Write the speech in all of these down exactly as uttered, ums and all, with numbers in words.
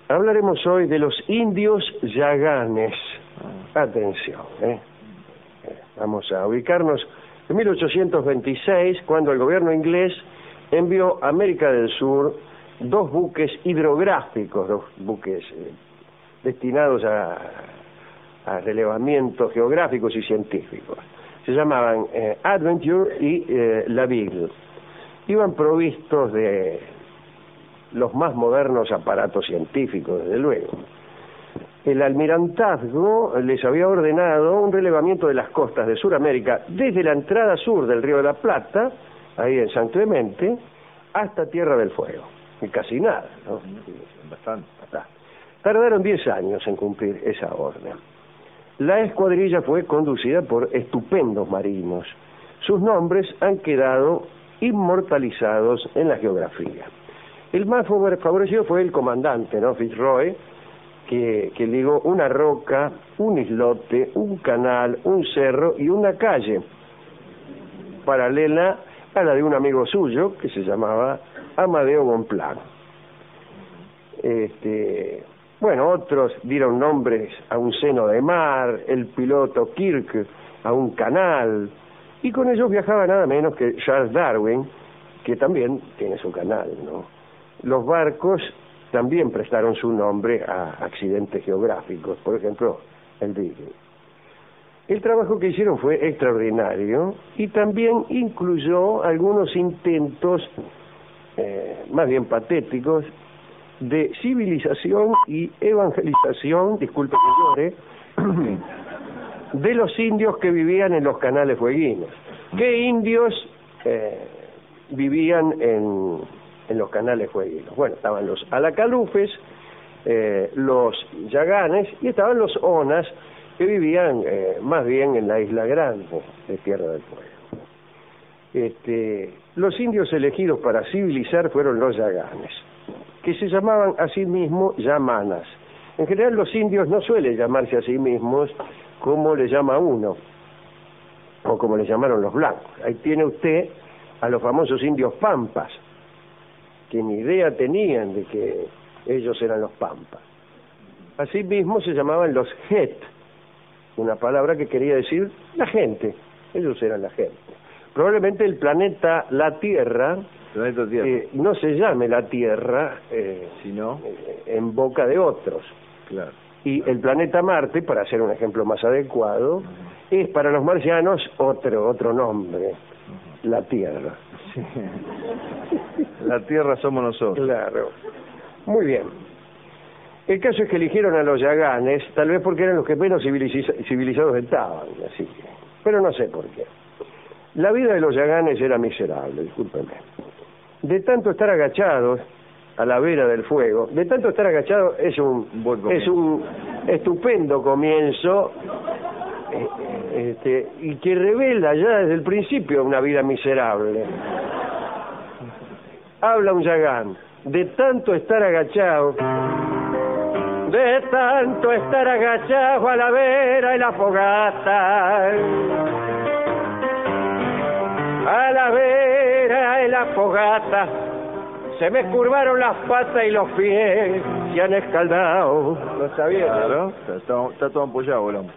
Hablaremos hoy de los indios yaganes. Atención, ¿eh? Vamos a ubicarnos en mil ochocientos veintiséis, cuando el gobierno inglés envió a América del Sur dos buques hidrográficos, dos buques eh, destinados a, a relevamientos geográficos y científicos. Se llamaban eh, Adventure y eh, La Ville. Iban provistos de los más modernos aparatos científicos, desde luego. El almirantazgo les había ordenado un relevamiento de las costas de Sudamérica desde la entrada sur del Río de la Plata, ahí en San Clemente, hasta Tierra del Fuego. Y casi nada, ¿no? Bastante. Tardaron diez años en cumplir esa orden. La escuadrilla fue conducida por estupendos marinos. Sus nombres han quedado inmortalizados en la geografía. El más favorecido fue el comandante, ¿no? Fitzroy, que, que ligó una roca, un islote, un canal, un cerro y una calle, paralela a la de un amigo suyo que se llamaba Amadeo Bonpland. Este, bueno, otros dieron nombres a un seno de mar, el piloto Kirk a un canal, y con ellos viajaba nada menos que Charles Darwin, que también tiene su canal, ¿no? Los barcos también prestaron su nombre a accidentes geográficos, por ejemplo, el Beagle. El trabajo que hicieron fue extraordinario y también incluyó algunos intentos, eh, más bien patéticos, de civilización y evangelización, disculpe que llore, de los indios que vivían en los canales fueguinos. ¿Qué indios eh, vivían en, en los canales fueguinos? Bueno, estaban los alacalufes, eh, los yaganes y estaban los onas, que vivían eh, más bien en la isla grande de Tierra del Fuego. Este, los indios elegidos para civilizar fueron los yaganes, que se llamaban a sí mismos yamanas. En general los indios no suelen llamarse a sí mismos como le llama uno, o como le llamaron los blancos. Ahí tiene usted a los famosos indios pampas, que ni idea tenían de que ellos eran los pampas. Asimismo se llamaban los het, una palabra que quería decir la gente. Ellos eran la gente. Probablemente el planeta la Tierra, planeta Tierra. Eh, no se llame la Tierra, eh, sino eh, en boca de otros. Claro. Y el planeta Marte, para hacer un ejemplo más adecuado, uh-huh. es para los marcianos otro otro nombre, uh-huh. la Tierra. Sí. La Tierra somos nosotros. Claro. Muy bien. El caso es que eligieron a los yaganes, tal vez porque eran los que menos civiliz- civilizados estaban, así que, pero no sé por qué. La vida de los yaganes era miserable, discúlpenme. De tanto estar agachados a la vera del fuego, de tanto estar agachados es un es un estupendo comienzo, este, y que revela ya desde el principio una vida miserable. Habla un yagán, de tanto estar agachado, de tanto estar agachado a la vera de la fogata, a la vera de la fogata, se me curvaron las patas y los pies se han escaldado. ¿Lo sabía? Claro, está, está todo ampollado el hombre.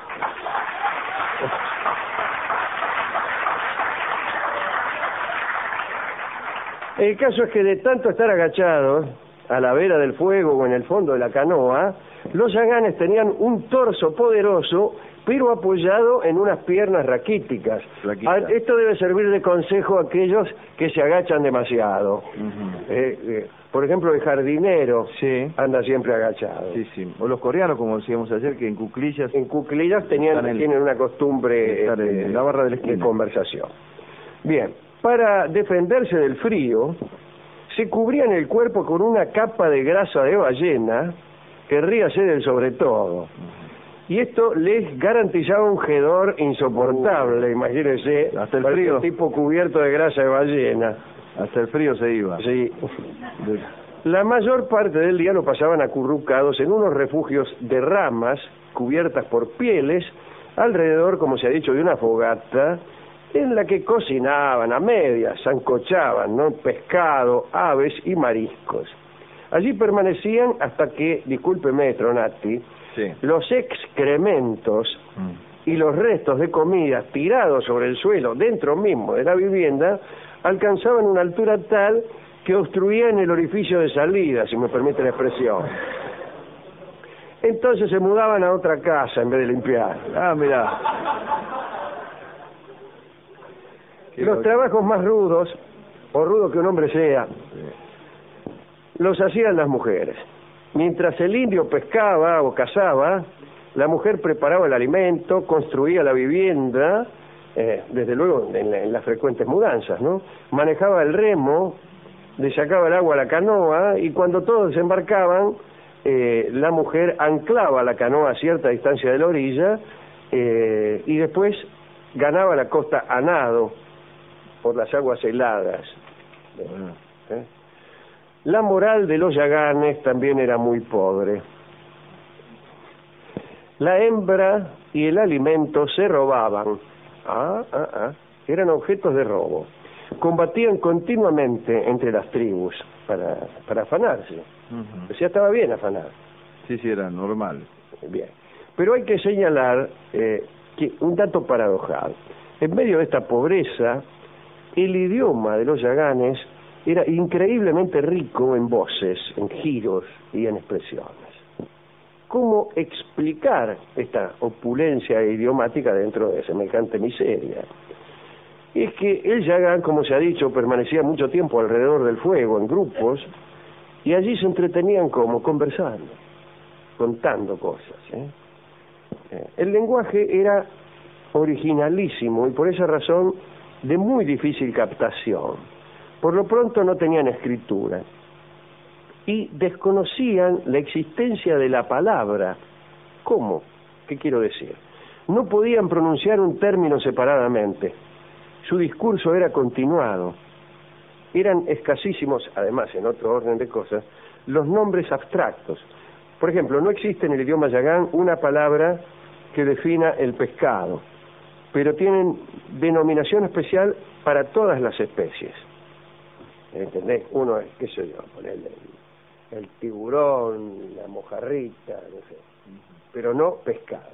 El caso es que de tanto estar agachados a la vera del fuego o en el fondo de la canoa, los yaganes tenían un torso poderoso, pero apoyado en unas piernas raquíticas. Raquita. Esto debe servir de consejo a aquellos que se agachan demasiado. Uh-huh. eh, eh, por ejemplo, el jardinero sí. anda siempre agachado. Sí, sí. O los coreanos, como decíamos ayer, que en cuclillas... En cuclillas tenían, el, tienen una costumbre eh, en, en la barra de, la de conversación. Bien, para defenderse del frío, se cubrían el cuerpo con una capa de grasa de ballena, querría ser el sobre todo. Y esto les garantizaba un hedor insoportable, imagínense, hasta el frío, tipo cubierto de grasa de ballena. Hasta el frío se iba. Sí. La mayor parte del día lo pasaban acurrucados en unos refugios de ramas cubiertas por pieles, alrededor, como se ha dicho, de una fogata, en la que cocinaban a medias, sancochaban, ¿no?, pescado, aves y mariscos. Allí permanecían hasta que, discúlpeme, Stronati, sí. los excrementos Mm. y los restos de comida tirados sobre el suelo dentro mismo de la vivienda alcanzaban una altura tal que obstruían el orificio de salida, si me permite la expresión. Entonces se mudaban a otra casa en vez de limpiar. Ah, mira. Los trabajos más rudos, o rudo que un hombre sea, los hacían las mujeres. Mientras el indio pescaba o cazaba, la mujer preparaba el alimento, construía la vivienda, eh, desde luego en, en las frecuentes mudanzas, ¿no? Manejaba el remo, le sacaba el agua a la canoa, y cuando todos desembarcaban, eh, la mujer anclaba la canoa a cierta distancia de la orilla, eh, y después ganaba la costa a nado por las aguas heladas. ¿Eh? La moral de los yaganes también era muy pobre. La hembra y el alimento se robaban. Ah, ah, ah. Eran objetos de robo. Combatían continuamente entre las tribus para, para afanarse. Uh-huh. O sea, estaba bien afanar. Sí, sí, era normal. Bien. Pero hay que señalar eh, que un dato paradojal. En medio de esta pobreza, el idioma de los yaganes era increíblemente rico en voces, en giros y en expresiones. ¿Cómo explicar esta opulencia idiomática dentro de semejante miseria? Es que el yagán, como se ha dicho, permanecía mucho tiempo alrededor del fuego, en grupos, y allí se entretenían como conversando, contando cosas. ¿eh? Eh, el lenguaje era originalísimo y por esa razón de muy difícil captación. Por lo pronto no tenían escritura y desconocían la existencia de la palabra. ¿Cómo? ¿Qué quiero decir? No podían pronunciar un término separadamente. Su discurso era continuado. Eran escasísimos, además, en otro orden de cosas, los nombres abstractos. Por ejemplo, no existe en el idioma yagán una palabra que defina el pescado, pero tienen denominación especial para todas las especies. ¿Entendés? Uno es, qué sé yo, ponerle el, el tiburón, la mojarrita, no sé, pero no pescado.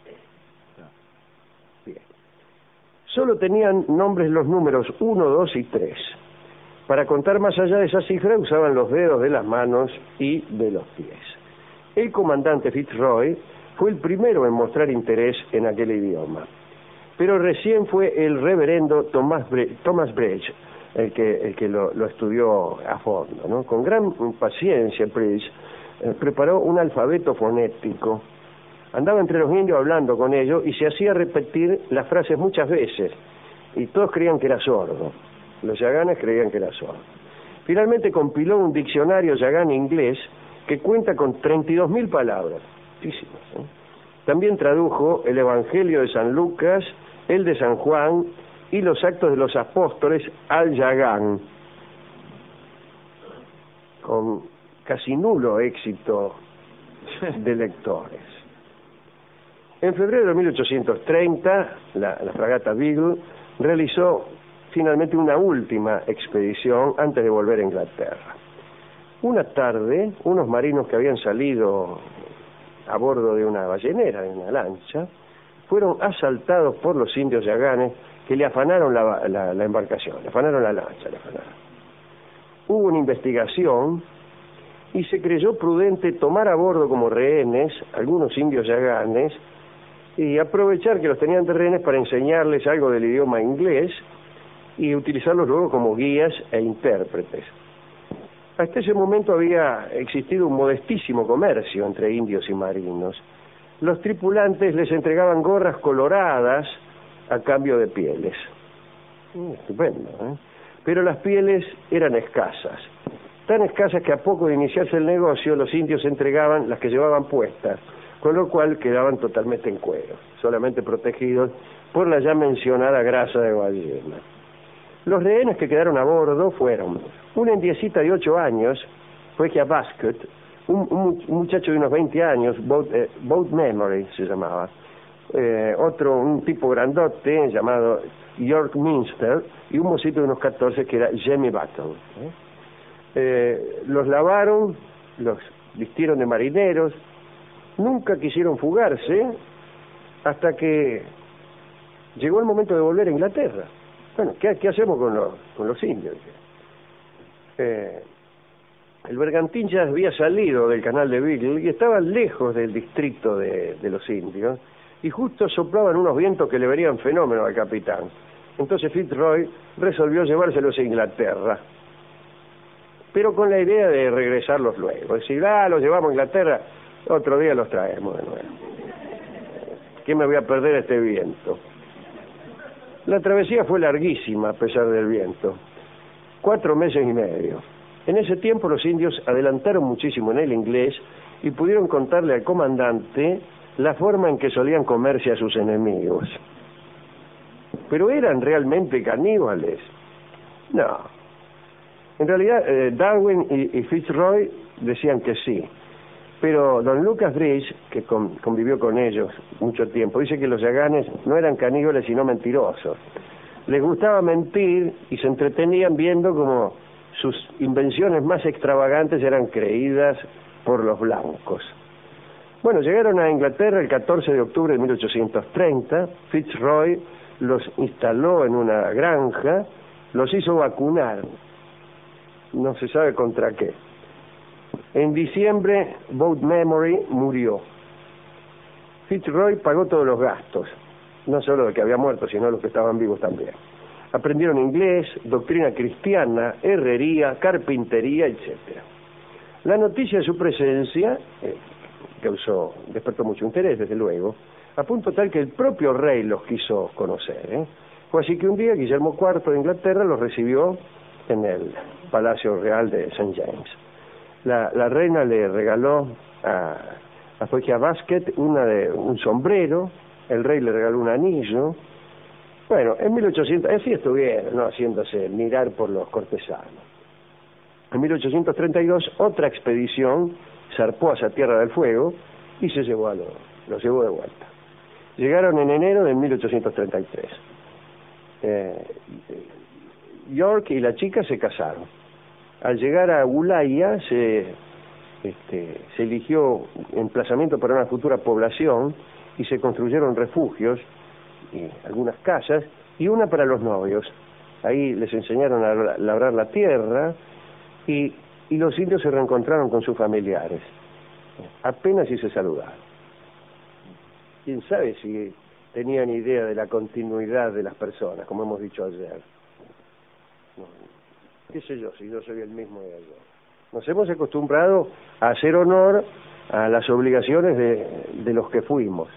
Bien. Solo tenían nombres los números uno, dos y tres. Para contar más allá de esa cifra usaban los dedos de las manos y de los pies. El comandante Fitzroy fue el primero en mostrar interés en aquel idioma. Pero recién fue el reverendo Thomas, Bre Thomas Bridge el que, el que lo, lo estudió a fondo, ¿no? Con gran paciencia, Bridge eh, preparó un alfabeto fonético. Andaba entre los indios hablando con ellos y se hacía repetir las frases muchas veces. Y todos creían que era sordo. Los yaganes creían que era sordo. Finalmente compiló un diccionario yagán inglés que cuenta con treinta y dos mil palabras. Muchísimas, ¿eh? También tradujo el Evangelio de San Lucas, el de San Juan y los Actos de los Apóstoles al yagán, con casi nulo éxito de lectores. En febrero de mil ochocientos treinta, la, la fragata Beagle realizó finalmente una última expedición antes de volver a Inglaterra. Una tarde, unos marinos que habían salido a bordo de una ballenera, de una lancha, fueron asaltados por los indios yaganes que le afanaron la, la, la embarcación, le afanaron la lancha, le afanaron. Hubo una investigación y se creyó prudente tomar a bordo como rehenes algunos indios yaganes y aprovechar que los tenían de rehenes para enseñarles algo del idioma inglés y utilizarlos luego como guías e intérpretes. Hasta ese momento había existido un modestísimo comercio entre indios y marinos. Los tripulantes les entregaban gorras coloradas a cambio de pieles. Mm, estupendo, ¿eh? Pero las pieles eran escasas, tan escasas que a poco de iniciarse el negocio los indios entregaban las que llevaban puestas, con lo cual quedaban totalmente en cuero, solamente protegidos por la ya mencionada grasa de ballena. Los rehenes que quedaron a bordo fueron una indiecita de ocho años, Freya Basket, un, un muchacho de unos veinte años, Boat, eh, Boat Memory se llamaba, eh, otro, un tipo grandote llamado York Minster, y un mocito de unos catorce que era Jemmy Battle. ¿eh? Eh, los lavaron, los vistieron de marineros, nunca quisieron fugarse hasta que llegó el momento de volver a Inglaterra. Bueno, ¿qué, qué hacemos con los, con los indios? Eh, el bergantín ya había salido del canal de Beagle y estaba lejos del distrito de, de los indios, y justo soplaban unos vientos que le venían fenómeno al capitán. Entonces Fitzroy resolvió llevárselos a Inglaterra, pero con la idea de regresarlos luego. Es decir, ah, los llevamos a Inglaterra, otro día los traemos de nuevo. ¿Qué me voy a perder este viento? La travesía fue larguísima a pesar del viento, cuatro meses y medio. En ese tiempo los indios adelantaron muchísimo en el inglés y pudieron contarle al comandante la forma en que solían comerse a sus enemigos. ¿Pero eran realmente caníbales? No. En realidad, eh, Darwin y, y Fitzroy decían que sí. Pero don Lucas Bridge, que con, convivió con ellos mucho tiempo, dice que los yaganes no eran caníbales sino mentirosos. Les gustaba mentir y se entretenían viendo cómo sus invenciones más extravagantes eran creídas por los blancos. Bueno, llegaron a Inglaterra el catorce de octubre de mil ochocientos treinta. Fitzroy los instaló en una granja, los hizo vacunar. No se sabe contra qué. En diciembre, Boat Memory murió. Fitzroy pagó todos los gastos, no solo de que había muerto, sino los que estaban vivos también. Aprendieron inglés, doctrina cristiana, herrería, carpintería, etcétera. La noticia de su presencia eh, causó, despertó mucho interés, desde luego, a punto tal que el propio rey los quiso conocer. ¿eh? Fue así que un día Guillermo cuarto de Inglaterra los recibió en el Palacio Real de Saint James. La, la reina le regaló a, a Zoya Basket una de, un sombrero, el rey le regaló un anillo. Bueno, en mil ochocientos, así estuvieron, ¿no?, haciéndose mirar por los cortesanos. En mil ochocientos treinta y dos, otra expedición zarpó hacia Tierra del Fuego y se llevó a los, los llevó de vuelta. Llegaron en enero de mil ochocientos treinta y tres. Eh, York y la chica se casaron. Al llegar a Ulaya se, este, se eligió emplazamiento para una futura población y se construyeron refugios y algunas casas y una para los novios. Ahí les enseñaron a labrar la tierra y, y los indios se reencontraron con sus familiares. Apenas si se saludaron. Quién sabe si tenían idea de la continuidad de las personas, como hemos dicho ayer. No, qué sé yo, si yo soy el mismo de ayer. Nos hemos acostumbrado a hacer honor a las obligaciones de, de los que fuimos.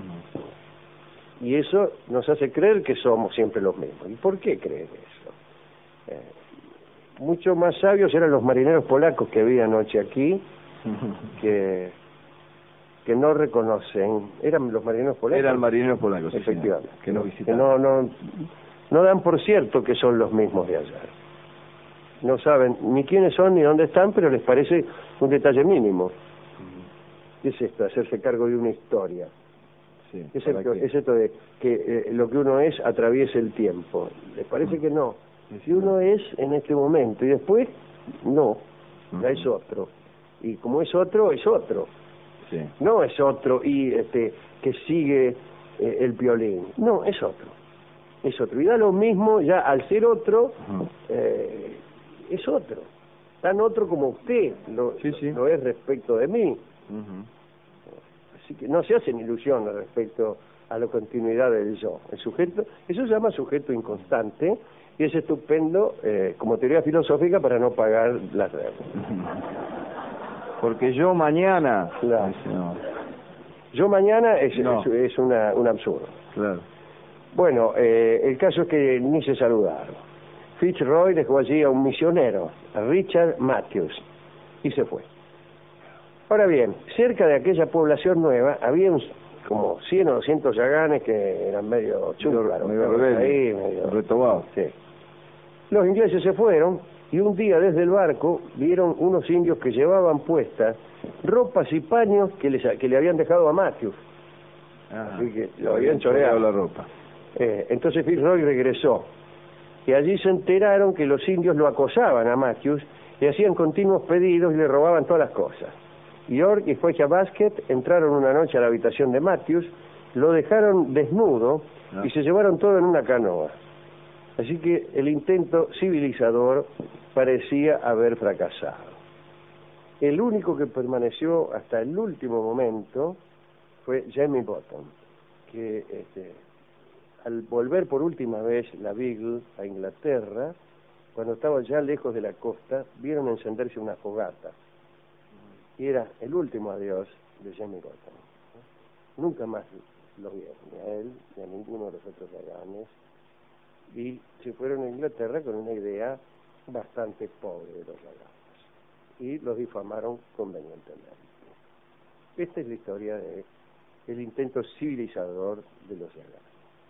Uh-huh. Y eso nos hace creer que somos siempre los mismos. ¿Y por qué creer eso? Eh, mucho más sabios eran los marineros polacos que había anoche aquí, uh-huh, que, que no reconocen. ¿Eran los marineros polacos? Eran marineros polacos, sí, efectivamente. Que nos que visitaron. no, no, no dan por cierto que son los mismos de ayer. No saben ni quiénes son ni dónde están, pero les parece un detalle mínimo. ¿Qué es esto? Hacerse cargo de una historia. Sí, ¿Qué es, esto, es esto de que eh, lo que uno es atraviese el tiempo? ¿Les parece que no? Si uno es en este momento y después, no, ya es otro. Y como es otro, es otro. Sí. No es otro y este que sigue eh, el violín. No, es otro. Es otro. Y da lo mismo ya al ser otro, eh, es otro. Tan otro como usted lo, sí, sí. lo es respecto de mí. Uh-huh. Así que no se hacen ilusiones respecto a la continuidad del yo. El sujeto, eso se llama sujeto inconstante y es estupendo eh, como teoría filosófica para no pagar las deudas. Porque yo mañana... Claro. No. Yo mañana es, no. es, es una, un absurdo. Claro. Bueno, eh, el caso es que ni se saludaron. Fitzroy dejó allí a un misionero, a Richard Matthews, y se fue. Ahora bien, cerca de aquella población nueva había un, como cien o doscientos yaganes que eran medio chúcaros, medio rebeldes, medio retobados. Sí. Los ingleses se fueron y un día desde el barco vieron unos indios que llevaban puestas ropas y paños que, les, que le habían dejado a Matthews. Ah, así que lo habían choreado la ropa. Eh, entonces Fitzroy regresó y allí se enteraron que los indios lo acosaban a Matthews le hacían continuos pedidos y le robaban todas las cosas. York y Fuegia Basket entraron una noche a la habitación de Matthews, lo dejaron desnudo no. y se llevaron todo en una canoa. Así que el intento civilizador parecía haber fracasado. El único que permaneció hasta el último momento fue Jemmy Bottom, que este, al volver por última vez la Beagle a Inglaterra, cuando estaba ya lejos de la costa, vieron encenderse una fogata. Y era el último adiós de Jemmy Bottom. Nunca más lo vieron, ni a él, ni a ninguno de los otros Yaganes. Y se fueron a Inglaterra con una idea bastante pobre de los Yaganes. Y los difamaron convenientemente. Esta es la historia de el intento civilizador de los Yaganes.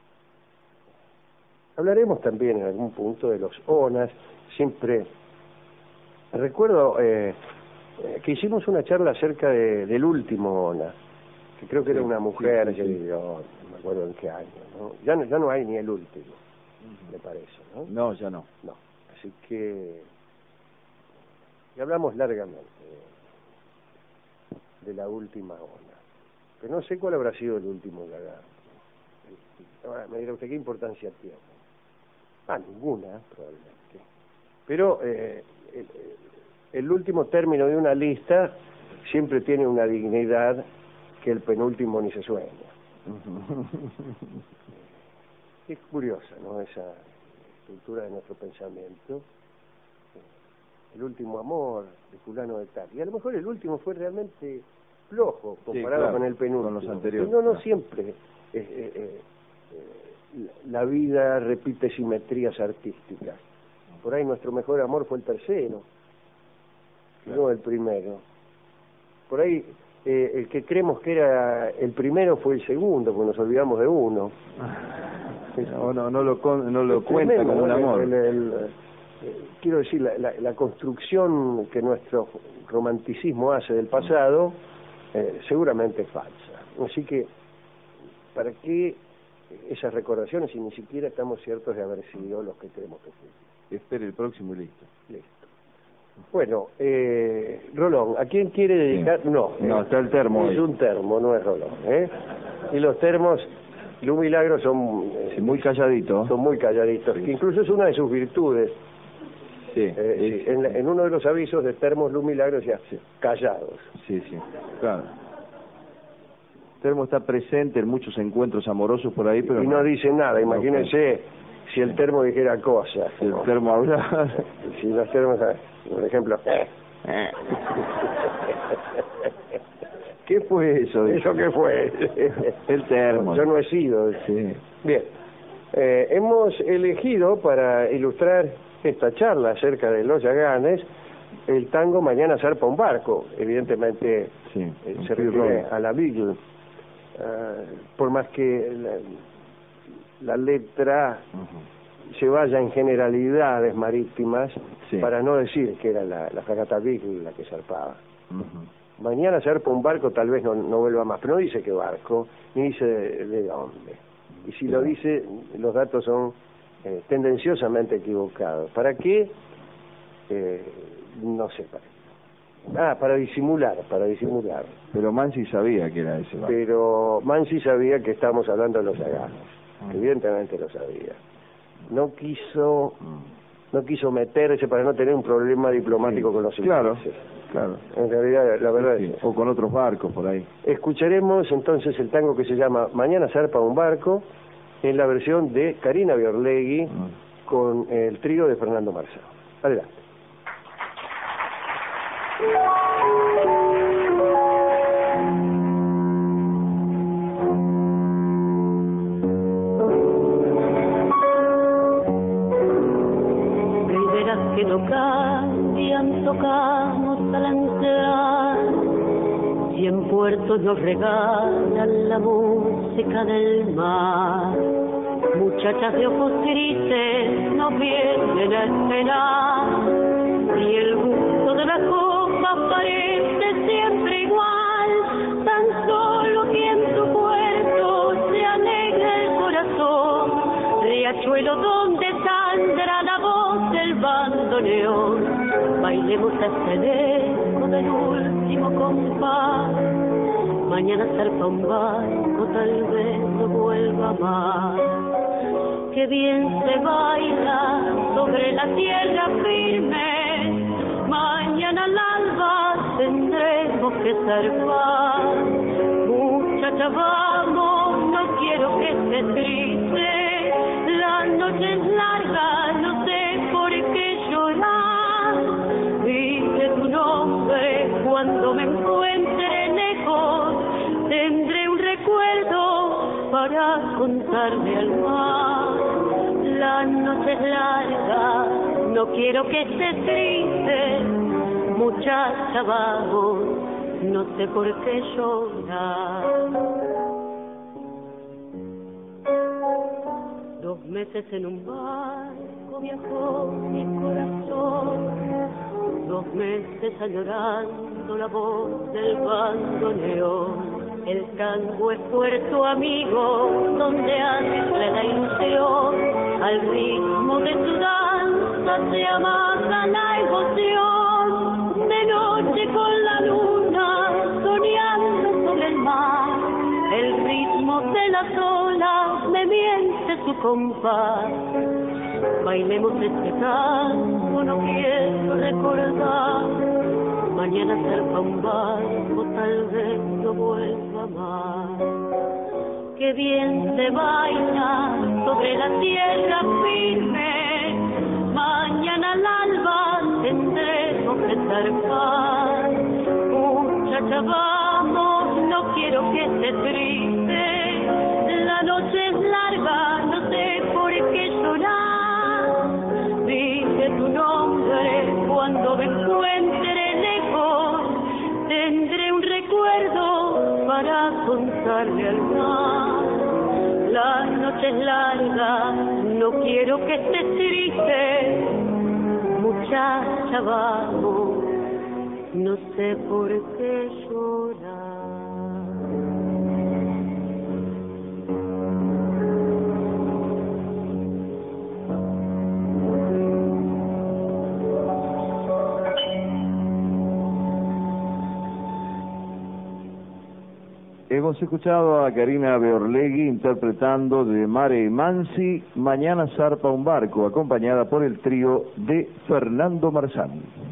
Hablaremos también en algún punto de los Onas. Siempre recuerdo eh, eh, que hicimos una charla acerca de, del último Ona, que creo que sí, era una mujer sí, sí, que vivió, no me acuerdo en qué año, ¿no? Ya, no, ya no hay ni el último, uh-huh. me parece, ¿no? No, ya no. No, así que y hablamos largamente de, de la última Ona, pero no sé cuál habrá sido el último Yagán. Ahora me dirá usted qué importancia tiene. Ah, ninguna, probablemente. Pero eh, el, el último término de una lista siempre tiene una dignidad que el penúltimo ni se sueña. Es curiosa, ¿no?, esa estructura de nuestro pensamiento. El último amor de fulano de tal. Y a lo mejor el último fue realmente flojo comparado sí, claro, con el penúltimo. Con los anteriores. Pero no, no siempre. Eh, eh, eh, la vida repite simetrías artísticas. Por ahí nuestro mejor amor fue el tercero, claro. no el primero. Por ahí eh, el que creemos que era el primero fue el segundo, porque nos olvidamos de uno. No, no, no lo, con, no lo cuenta tremendo, como un amor. El, el, el, eh, quiero decir, la, la, la construcción que nuestro romanticismo hace del pasado eh, seguramente es falsa. Así que, ¿para qué esas recordaciones si ni siquiera estamos ciertos de haber sido los que creemos que fuimos? Espere el próximo y listo. Listo. Bueno, eh, Rolón, ¿a quién quiere dedicar? Sí. No. No, eh, está el termo. Es hoy. Un termo, no es Rolón, ¿eh? Y los termos, Lu Milagro son... Eh, sí, muy calladitos. Son muy calladitos, sí. Que incluso es una de sus virtudes. Sí. Eh, sí. En, en uno de los avisos de termos Lu Milagro decía, sí. callados. Sí, sí, claro. Termo está presente en muchos encuentros amorosos por ahí, pero... Y no, no dice nada, imagínense no, si el termo dijera cosas. Si el termo hablara... Si los termos, por ejemplo... ¿Qué fue eso? ¿Eso qué fue? El termo. Yo no he sido. Sí. Bien. Eh, hemos elegido para ilustrar esta charla acerca de los Yaganes el tango Mañana zarpa un barco. Evidentemente sí, eh, se refiere a la Beagle. Uh, por más que la, la letra uh-huh. se vaya en generalidades marítimas, sí. para no decir que era la, la fragata Beagle la que zarpaba. Uh-huh. Mañana zarpa un barco, tal vez no, no vuelva más, pero no dice qué barco, ni dice de, de dónde. Y si sí. lo dice, los datos son eh, tendenciosamente equivocados. ¿Para qué? Eh, no sé para qué. Ah, para disimular, para disimular. Pero Mansi sabía que era ese barco. Pero Mansi sabía que estábamos hablando de los Yaganes. Mm. Evidentemente lo sabía. No quiso, mm. no quiso meterse para no tener un problema diplomático sí. con los ingleses. Claro, claro. En realidad, la verdad sí, es... O con otros barcos por ahí. Escucharemos entonces el tango que se llama Mañana zarpa un barco, en la versión de Karina Biorlegui, mm. con el trío de Fernando Marzá. Adelante. Riberas que no cambian, tocamos al entrar, y en puertos nos regalan la música del mar. Muchachas de ojos grises nos vienen a esperar, y el gusto de la copa parece siempre igual, tan solo que en tu puerto se alegra el corazón, riachuelo donde saldrá la voz del bandoneón, bailemos hasta el eco del último compás. Mañana zarpa un barco, tal vez no vuelva más. Qué bien se baila sobre la tierra firme. Mañana al alba tendremos que zarpar. Muchacha, vamos, no quiero que estés triste. La noche es larga, no sé por qué llorar. Dice tu nombre cuando me encuentre lejos. Tendré un recuerdo para contarle al mar. La noche es larga, no quiero que estés triste. Muchacha, vamos, no sé por qué llorar. Dos meses en un barco viajó mi corazón. Dos meses añorando la voz del bandoneón. El tango es puerto amigo, donde ancla la ilusión. Al ritmo de tu danza se amasa la emoción. De noche con la luna, soñando sobre el mar. El ritmo de las olas me miente su compás. Bailemos este tango, no quiero recordar. Mañana zarpa un barco, tal vez no vuelva más. Qué bien se baila sobre la tierra firme. Mañana al alba tendremos que zarpar. Muchacha, vamos, no quiero que estés triste. La noche es larga, no sé por qué llorar. Dije tu nombre cuando me encuentre lejos. Tendré un recuerdo para contarle al mar. La noche es larga, no quiero que estés triste. Muchacha, vamos, no sé por qué llorar. Hemos escuchado a Karina Beorlegui interpretando de Mare Mansi, Mañana zarpa un barco, acompañada por el trío de Fernando Marzán.